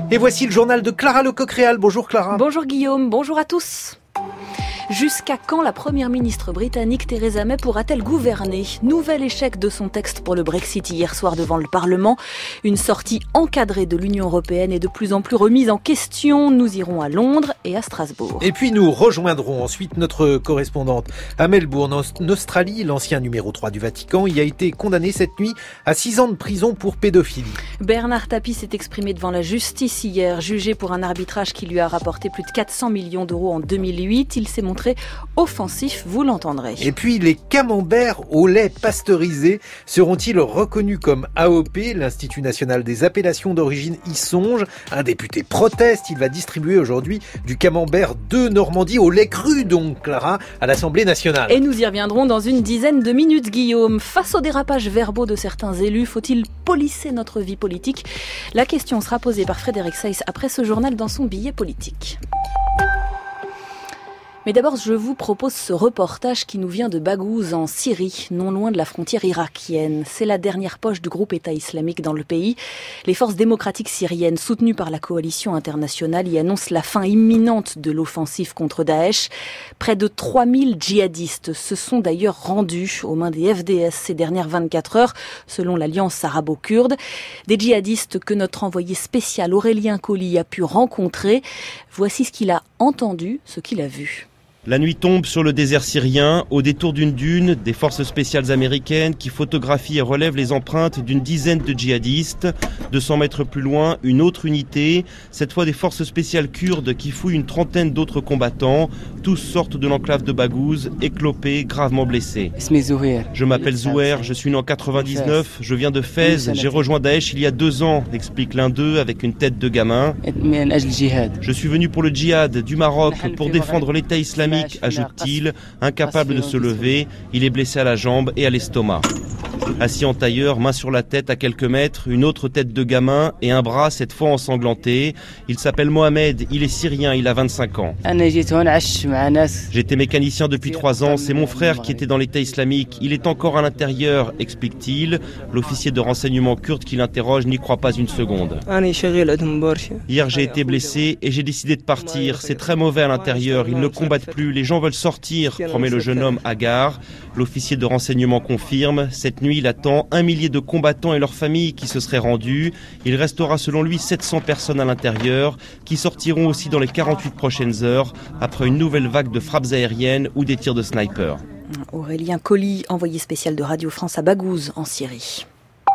Et voici le journal de Clara Lecoq-Réal. Bonjour Clara. Bonjour Guillaume, bonjour à tous. Jusqu'à quand la première ministre britannique Theresa May pourra-t-elle gouverner ? Nouvel échec de son texte pour le Brexit hier soir devant le Parlement. Une sortie encadrée de l'Union européenne est de plus en plus remise en question. Nous irons à Londres et à Strasbourg. Et puis nous rejoindrons ensuite notre correspondante à Melbourne, en Australie. L'ancien numéro 3 du Vatican y a été condamné cette nuit à 6 ans de prison pour pédophilie. Bernard Tapie s'est exprimé devant la justice hier, jugé pour un arbitrage qui lui a rapporté plus de 400 millions d'euros en 2008. Il s'est montré offensif, vous l'entendrez. Et puis les camemberts au lait pasteurisé seront-ils reconnus comme AOP ? L'Institut national des appellations d'origine y songe. Un député proteste, il va distribuer aujourd'hui du camembert de Normandie au lait cru, donc Clara, à l'Assemblée nationale. Et nous y reviendrons dans une dizaine de minutes, Guillaume. Face aux dérapages verbaux de certains élus, faut-il polisser notre vie politique ? La question sera posée par Frédéric Seyss après ce journal dans son billet politique. Mais d'abord, je vous propose ce reportage qui nous vient de Baghouz, en Syrie, non loin de la frontière irakienne. C'est la dernière poche du groupe État islamique dans le pays. Les forces démocratiques syriennes, soutenues par la coalition internationale, y annoncent la fin imminente de l'offensive contre Daesh. Près de 3000 djihadistes se sont d'ailleurs rendus aux mains des FDS ces dernières 24 heures, selon l'Alliance arabo-kurde. Des djihadistes que notre envoyé spécial Aurélien Colli a pu rencontrer. Voici ce qu'il a entendu, ce qu'il a vu. La nuit tombe sur le désert syrien. Au détour d'une dune, des forces spéciales américaines qui photographient et relèvent les empreintes d'une dizaine de djihadistes. 200 mètres plus loin, une autre unité, cette fois des forces spéciales kurdes qui fouillent une trentaine d'autres combattants. Tous sortent de l'enclave de Baghouz, éclopés, gravement blessés. Je m'appelle Zouer, je suis né en 99, je viens de Fès, j'ai rejoint Daesh il y a 2 ans, explique l'un d'eux avec une tête de gamin. Je suis venu pour le djihad du Maroc, pour défendre l'État islamique, ajoute-t-il, incapable de se lever, il est blessé à la jambe et à l'estomac. Assis en tailleur, main sur la tête à quelques mètres, une autre tête de gamin et un bras cette fois ensanglanté. Il s'appelle Mohamed, il est syrien, il a 25 ans. J'étais mécanicien depuis 3 ans, c'est mon frère qui était dans l'État islamique. Il est encore à l'intérieur, explique-t-il. L'officier de renseignement kurde qui l'interroge n'y croit pas une seconde. Hier j'ai été blessé et j'ai décidé de partir. C'est très mauvais à l'intérieur, ils ne combattent plus, les gens veulent sortir, promet le jeune homme Agar. L'officier de renseignement confirme, cette nuit il attend 1 millier de combattants et leurs familles qui se seraient rendus. Il restera selon lui 700 personnes à l'intérieur qui sortiront aussi dans les 48 prochaines heures après une nouvelle vague de frappes aériennes ou des tirs de sniper. Aurélien Colli, envoyé spécial de Radio France à Baghouz en Syrie.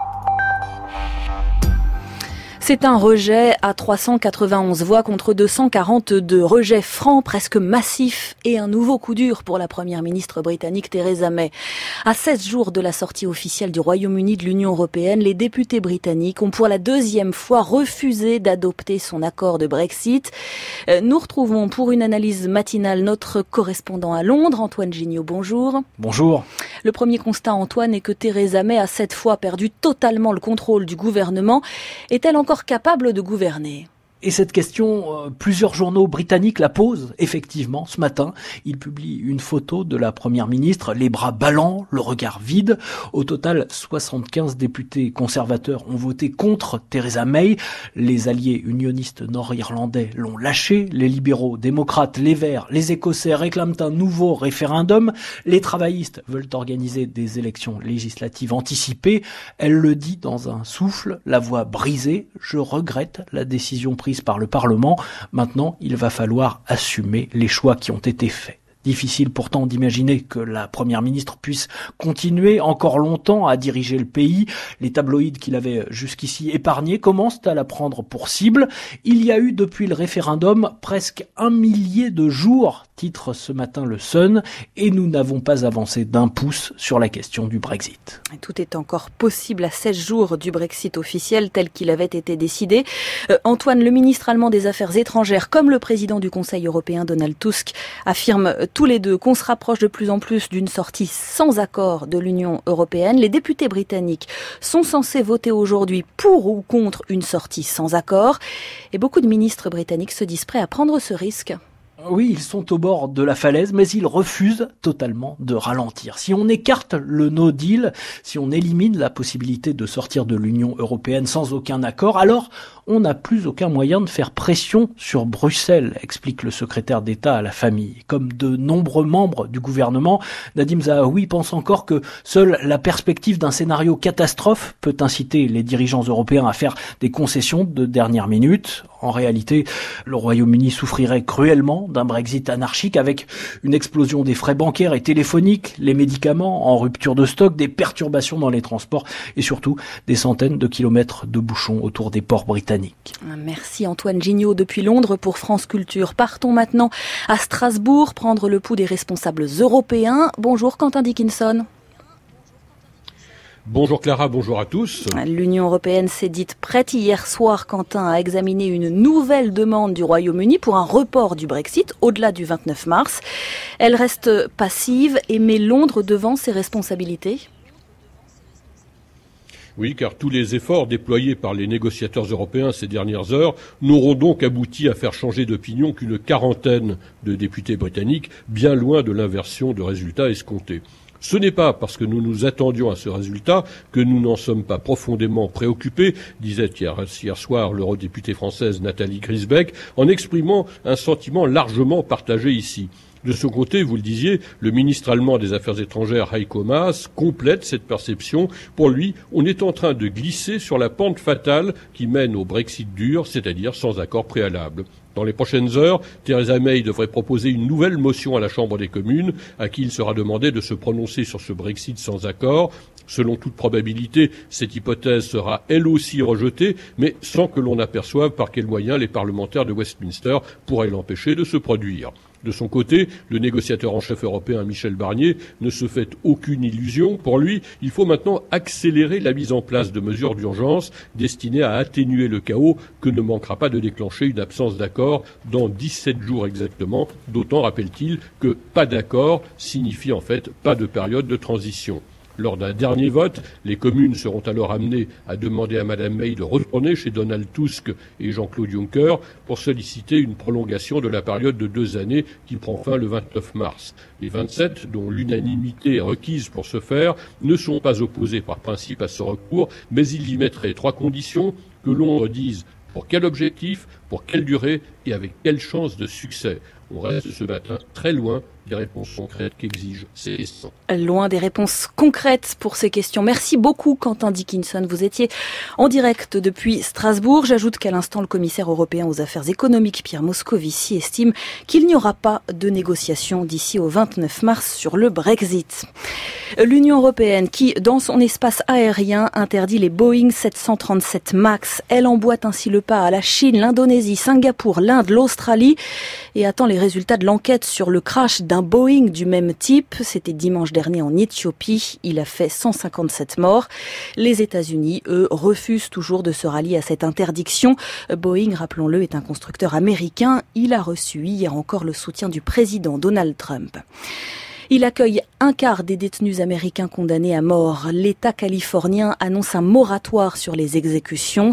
C'est un rejet à 391 voix contre 242. Rejet franc, presque massif et un nouveau coup dur pour la première ministre britannique Theresa May. À 16 jours de la sortie officielle du Royaume-Uni de l'Union européenne, les députés britanniques ont pour la 2e fois refusé d'adopter son accord de Brexit. Nous retrouvons pour une analyse matinale notre correspondant à Londres, Antoine Gignot. Bonjour. Bonjour. Le premier constat, Antoine, est que Theresa May a cette fois perdu totalement le contrôle du gouvernement. Est-elle encore capable de gouverner ? Et cette question, plusieurs journaux britanniques la posent, effectivement, ce matin. Ils publient une photo de la première ministre, les bras ballants, le regard vide. Au total, 75 députés conservateurs ont voté contre Theresa May. Les alliés unionistes nord-irlandais l'ont lâché. Les libéraux, démocrates, les Verts, les Écossais réclament un nouveau référendum. Les travaillistes veulent organiser des élections législatives anticipées. Elle le dit dans un souffle, la voix brisée. Je regrette la décision prise par le Parlement. Maintenant, il va falloir assumer les choix qui ont été faits. Difficile pourtant d'imaginer que la première ministre puisse continuer encore longtemps à diriger le pays. Les tabloïds qu'il avait jusqu'ici épargnés commencent à la prendre pour cible. Il y a eu depuis le référendum presque 1 millier de jours, titre ce matin le Sun, et nous n'avons pas avancé d'1 pouce sur la question du Brexit. Tout est encore possible à 16 jours du Brexit officiel tel qu'il avait été décidé. Antoine, le ministre allemand des Affaires étrangères, comme le président du Conseil européen Donald Tusk, affirment tous les deux qu'on se rapproche de plus en plus d'une sortie sans accord de l'Union européenne. Les députés britanniques sont censés voter aujourd'hui pour ou contre une sortie sans accord. Et beaucoup de ministres britanniques se disent prêts à prendre ce risque. Oui, ils sont au bord de la falaise, mais ils refusent totalement de ralentir. Si on écarte le no deal, si on élimine la possibilité de sortir de l'Union européenne sans aucun accord, alors on n'a plus aucun moyen de faire pression sur Bruxelles, explique le secrétaire d'État à la famille. Comme de nombreux membres du gouvernement, Nadim Zahawi pense encore que seule la perspective d'un scénario catastrophe peut inciter les dirigeants européens à faire des concessions de dernière minute. En réalité, le Royaume-Uni souffrirait cruellement d'un Brexit anarchique avec une explosion des frais bancaires et téléphoniques, les médicaments en rupture de stock, des perturbations dans les transports et surtout des centaines de kilomètres de bouchons autour des ports britanniques. Merci Antoine Gignot depuis Londres pour France Culture. Partons maintenant à Strasbourg, prendre le pouls des responsables européens. Bonjour Quentin Dickinson. Bonjour Clara, bonjour à tous. L'Union européenne s'est dite prête hier soir, Quentin, à examiner une nouvelle demande du Royaume-Uni pour un report du Brexit au-delà du 29 mars. Elle reste passive et met Londres devant ses responsabilités. Oui, car tous les efforts déployés par les négociateurs européens ces dernières heures n'auront donc abouti à faire changer d'opinion qu'une quarantaine de députés britanniques, bien loin de l'inversion de résultats escomptés. Ce n'est pas parce que nous nous attendions à ce résultat que nous n'en sommes pas profondément préoccupés, disait hier soir l'eurodéputée française Nathalie Griesbeck, en exprimant un sentiment largement partagé ici. De son côté, vous le disiez, le ministre allemand des Affaires étrangères Heiko Maas complète cette perception. Pour lui, on est en train de glisser sur la pente fatale qui mène au Brexit dur, c'est-à-dire sans accord préalable. Dans les prochaines heures, Theresa May devrait proposer une nouvelle motion à la Chambre des communes, à qui il sera demandé de se prononcer sur ce Brexit sans accord. Selon toute probabilité, cette hypothèse sera elle aussi rejetée, mais sans que l'on aperçoive par quels moyens les parlementaires de Westminster pourraient l'empêcher de se produire. De son côté, le négociateur en chef européen Michel Barnier ne se fait aucune illusion. Pour lui, il faut maintenant accélérer la mise en place de mesures d'urgence destinées à atténuer le chaos que ne manquera pas de déclencher une absence d'accord dans 17 jours exactement. D'autant, rappelle-t-il, que pas d'accord signifie en fait pas de période de transition. Lors d'un dernier vote, les communes seront alors amenées à demander à Mme May de retourner chez Donald Tusk et Jean-Claude Juncker pour solliciter une prolongation de la période de 2 années qui prend fin le 29 mars. Les 27, dont l'unanimité est requise pour ce faire, ne sont pas opposés par principe à ce recours, mais ils y mettraient 3 conditions: que Londres dise pour quel objectif, pour quelle durée et avec quelle chance de succès. On reste ce matin très loin des réponses concrètes qu'exigent ces questions. Loin des réponses concrètes pour ces questions. Merci beaucoup Quentin Dickinson. Vous étiez en direct depuis Strasbourg. J'ajoute qu'à l'instant, le commissaire européen aux affaires économiques, Pierre Moscovici, estime qu'il n'y aura pas de négociations d'ici au 29 mars sur le Brexit. L'Union européenne qui, dans son espace aérien, interdit les Boeing 737 MAX. Elle emboîte ainsi le pas à la Chine, l'Indonésie, Singapour, l'Inde, l'Australie et attend les résultats de l'enquête sur le crash d'un Boeing du même type. C'était dimanche dernier en Éthiopie. Il a fait 157 morts. Les États-Unis, eux, refusent toujours de se rallier à cette interdiction. Boeing, rappelons-le, est un constructeur américain. Il a reçu hier encore le soutien du président Donald Trump. Il accueille un quart des détenus américains condamnés à mort. L'État californien annonce un moratoire sur les exécutions.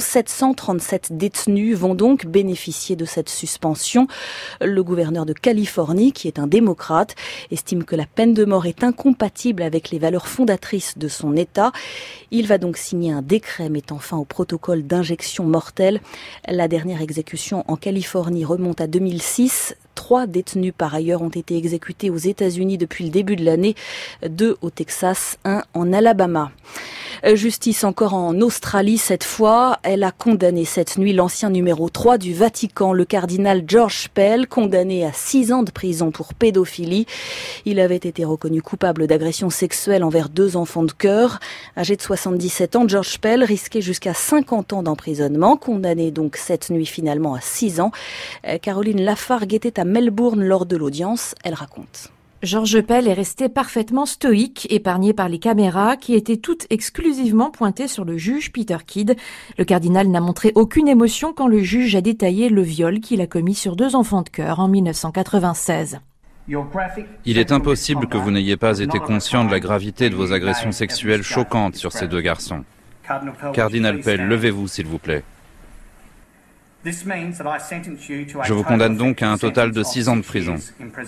737 détenus vont donc bénéficier de cette suspension. Le gouverneur de Californie, qui est un démocrate, estime que la peine de mort est incompatible avec les valeurs fondatrices de son État. Il va donc signer un décret mettant fin au protocole d'injection mortelle. La dernière exécution en Californie remonte à 2006. 3 détenus par ailleurs ont été exécutés aux États-Unis depuis le début de l'année, 2 au Texas, 1 en Alabama. Justice encore en Australie cette fois. Elle a condamné cette nuit l'ancien numéro 3 du Vatican, le cardinal George Pell, condamné à 6 ans de prison pour pédophilie. Il avait été reconnu coupable d'agression sexuelle envers 2 enfants de cœur. Âgé de 77 ans, George Pell risquait jusqu'à 50 ans d'emprisonnement, condamné donc cette nuit finalement à 6 ans. Caroline Lafargue était à Melbourne lors de l'audience. Elle raconte. George Pell est resté parfaitement stoïque, épargné par les caméras qui étaient toutes exclusivement pointées sur le juge Peter Kidd. Le cardinal n'a montré aucune émotion quand le juge a détaillé le viol qu'il a commis sur 2 enfants de cœur en 1996. Il est impossible que vous n'ayez pas été conscient de la gravité de vos agressions sexuelles choquantes sur ces 2 garçons. Cardinal Pell, levez-vous s'il vous plaît. Je vous condamne donc à un total de 6 ans de prison,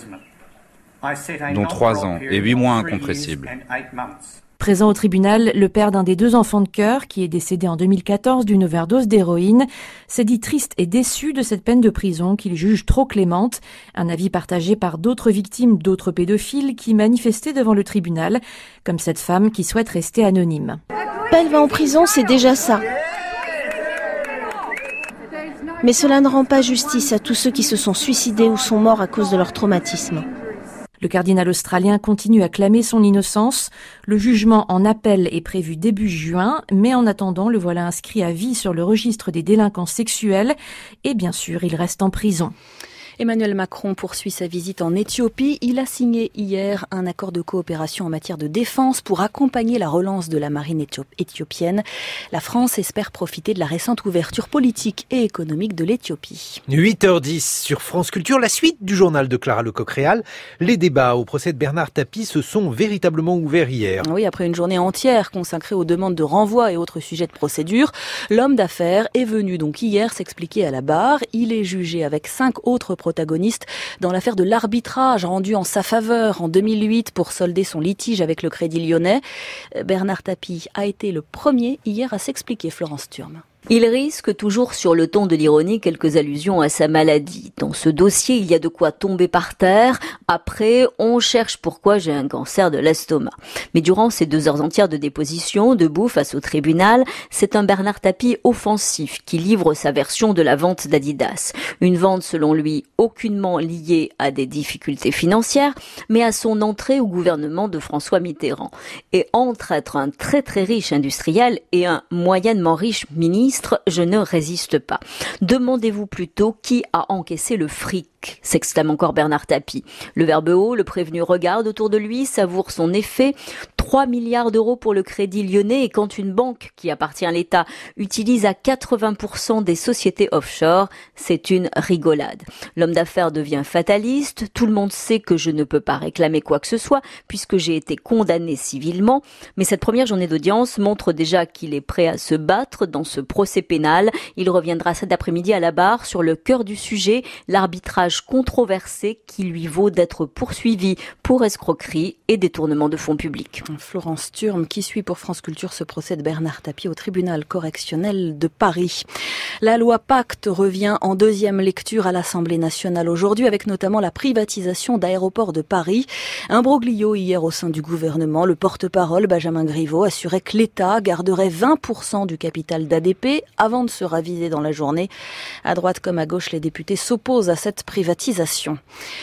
dont 3 ans et 8 mois incompressibles. Présent au tribunal, le père d'un des 2 enfants de cœur, qui est décédé en 2014 d'une overdose d'héroïne, s'est dit triste et déçu de cette peine de prison qu'il juge trop clémente. Un avis partagé par d'autres victimes d'autres pédophiles qui manifestaient devant le tribunal, comme cette femme qui souhaite rester anonyme. Elle va en prison, c'est déjà ça. Mais cela ne rend pas justice à tous ceux qui se sont suicidés ou sont morts à cause de leur traumatisme. Le cardinal australien continue à clamer son innocence. Le jugement en appel est prévu début juin, mais en attendant, le voilà inscrit à vie sur le registre des délinquants sexuels et bien sûr, il reste en prison. Emmanuel Macron poursuit sa visite en Éthiopie. Il a signé hier un accord de coopération en matière de défense pour accompagner la relance de la marine éthiopienne. La France espère profiter de la récente ouverture politique et économique de l'Éthiopie. 8h10 sur France Culture, la suite du journal de Clara Lecoq-Réal. Les débats au procès de Bernard Tapie se sont véritablement ouverts hier. Oui, après une journée entière consacrée aux demandes de renvoi et autres sujets de procédure, l'homme d'affaires est venu donc hier s'expliquer à la barre. Il est jugé avec 5 autres protagoniste dans l'affaire de l'arbitrage rendu en sa faveur en 2008 pour solder son litige avec le Crédit Lyonnais. Bernard Tapie a été le premier hier à s'expliquer, Florence Thurme. Il risque, toujours sur le ton de l'ironie, quelques allusions à sa maladie. Dans ce dossier, il y a de quoi tomber par terre. Après, on cherche pourquoi j'ai un cancer de l'estomac. Mais durant ces 2 heures entières de déposition, debout face au tribunal, c'est un Bernard Tapie offensif qui livre sa version de la vente d'Adidas. Une vente, selon lui, aucunement liée à des difficultés financières, mais à son entrée au gouvernement de François Mitterrand. Et entre être un très très riche industriel et un moyennement riche ministre, je ne résiste pas. Demandez-vous plutôt qui a encaissé le fric, s'exclame encore Bernard Tapie. Le verbe haut, le prévenu regarde autour de lui, savoure son effet. 3 milliards d'euros pour le Crédit Lyonnais, et quand une banque qui appartient à l'État utilise à 80% des sociétés offshore, c'est une rigolade. L'homme d'affaires devient fataliste. Tout le monde sait que je ne peux pas réclamer quoi que ce soit puisque j'ai été condamné civilement. Mais cette première journée d'audience montre déjà qu'il est prêt à se battre dans ce procès pénal. Il reviendra cet après-midi à la barre sur le cœur du sujet, l'arbitrage controversé qui lui vaut d'être poursuivi pour escroquerie et détournement de fonds publics. Florence Thurme qui suit pour France Culture ce procès de Bernard Tapie au tribunal correctionnel de Paris. La loi Pacte revient en 2e lecture à l'Assemblée nationale aujourd'hui avec notamment la privatisation d'Aéroports de Paris. Un broglio hier au sein du gouvernement. Le porte-parole Benjamin Griveaux assurait que l'État garderait 20% du capital d'ADP avant de se raviser dans la journée. À droite comme à gauche, les députés s'opposent à cette privatisation.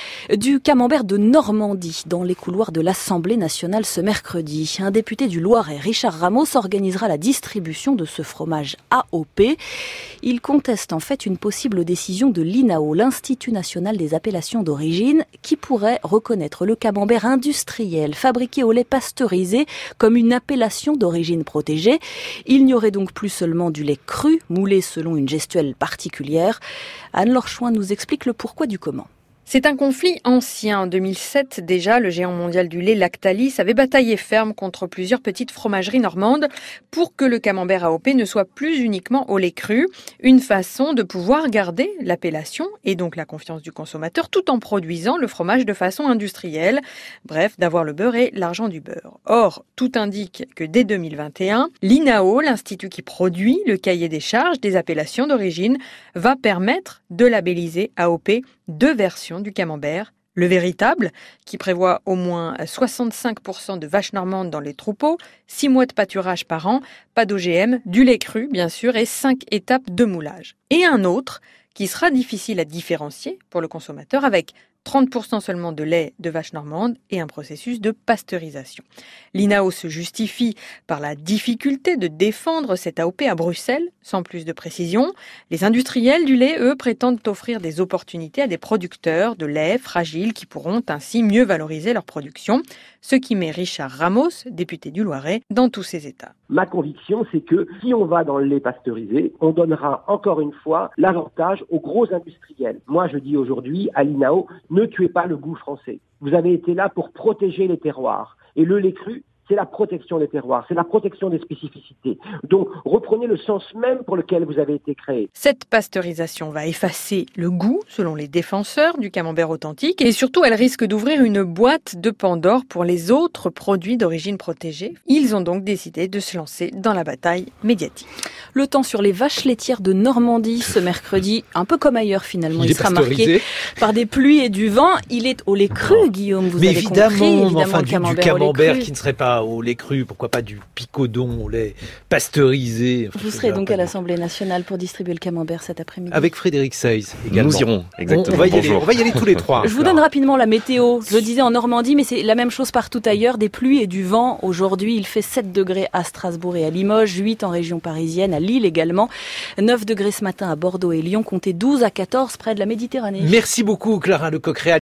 Du camembert de Normandie dans les couloirs de l'Assemblée nationale ce mercredi. Un député du Loiret, Richard Ramos, organisera la distribution de ce fromage AOP. Il conteste en fait une possible décision de l'INAO, l'Institut national des appellations d'origine, qui pourrait reconnaître le camembert industriel fabriqué au lait pasteurisé comme une appellation d'origine protégée. Il n'y aurait donc plus seulement du lait cru, moulé selon une gestuelle particulière. Anne-Laure Chouin nous explique le pourquoi du comment. C'est un conflit ancien. En 2007, déjà, le géant mondial du lait Lactalis avait bataillé ferme contre plusieurs petites fromageries normandes pour que le camembert AOP ne soit plus uniquement au lait cru. Une façon de pouvoir garder l'appellation et donc la confiance du consommateur tout en produisant le fromage de façon industrielle. Bref, d'avoir le beurre et l'argent du beurre. Or, tout indique que dès 2021, l'INAO, l'institut qui produit le cahier des charges des appellations d'origine, va permettre de labelliser AOP 2 versions du camembert. Le véritable, qui prévoit au moins 65% de vaches normandes dans les troupeaux, 6 mois de pâturage par an, pas d'OGM, du lait cru bien sûr et 5 étapes de moulage. Et un autre qui sera difficile à différencier pour le consommateur avec 30% seulement de lait de vache normande et un processus de pasteurisation. L'INAO se justifie par la difficulté de défendre cette AOP à Bruxelles, sans plus de précision. Les industriels du lait, eux, prétendent offrir des opportunités à des producteurs de lait fragiles qui pourront ainsi mieux valoriser leur production, ce qui met Richard Ramos, député du Loiret, dans tous ses états. Ma conviction, c'est que si on va dans le lait pasteurisé, on donnera encore une fois l'avantage aux gros industriels. Moi, je dis aujourd'hui à l'INAO, ne tuez pas le goût français. Vous avez été là pour protéger les terroirs. Et le lait cru, c'est la protection des terroirs, c'est la protection des spécificités. Donc, reprenez le sens même pour lequel vous avez été créé. Cette pasteurisation va effacer le goût, selon les défenseurs du camembert authentique, et surtout, elle risque d'ouvrir une boîte de Pandore pour les autres produits d'origine protégée. Ils ont donc décidé de se lancer dans la bataille médiatique. Le temps sur les vaches laitières de Normandie ce mercredi, un peu comme ailleurs finalement, il sera marqué par des pluies et du vent. Il est au lait cru, Guillaume, vous avez compris. Évidemment, du camembert qui ne serait pas au lait cru, pourquoi pas du picodon au lait pasteurisé. Vous serez donc à l'Assemblée nationale pour distribuer le camembert cet après-midi. Avec Frédéric Seyss également. Nous irons, exactement. On va y aller tous les trois. Je vous donne rapidement la météo. Je disais en Normandie, mais c'est la même chose partout ailleurs. Des pluies et du vent. Aujourd'hui, il fait 7 degrés à Strasbourg et à Limoges, 8 en région parisienne, à Lille également. 9 degrés ce matin à Bordeaux et Lyon, comptez 12 à 14 près de la Méditerranée. Merci beaucoup Clara Lecoq.